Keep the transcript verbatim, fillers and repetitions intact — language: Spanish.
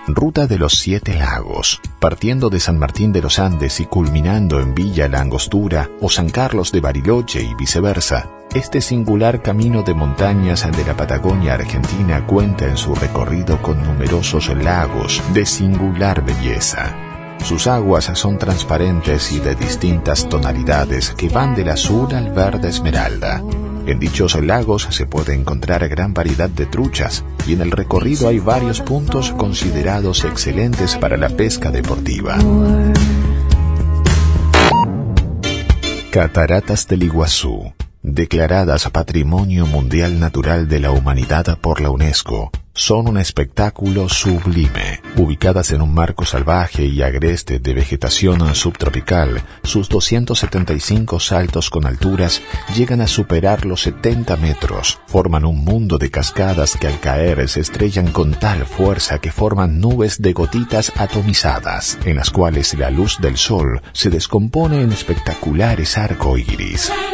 Ruta de los Siete Lagos, partiendo de San Martín de los Andes y culminando en Villa La Angostura o San Carlos de Bariloche y viceversa. Este singular camino de montañas de la Patagonia Argentina cuenta en su recorrido con numerosos lagos de singular belleza. Sus aguas son transparentes y de distintas tonalidades que van del azul al verde esmeralda. En dichos lagos se puede encontrar gran variedad de truchas y en el recorrido hay varios puntos considerados excelentes para la pesca deportiva. Cataratas del Iguazú, declaradas Patrimonio Mundial Natural de la Humanidad por la UNESCO, son un espectáculo sublime. Ubicadas en un marco salvaje y agreste de vegetación subtropical, sus doscientos setenta y cinco saltos con alturas llegan a superar los setenta metros. Forman un mundo de cascadas que al caer se estrellan con tal fuerza que forman nubes de gotitas atomizadas, en las cuales la luz del sol se descompone en espectaculares arcoíris.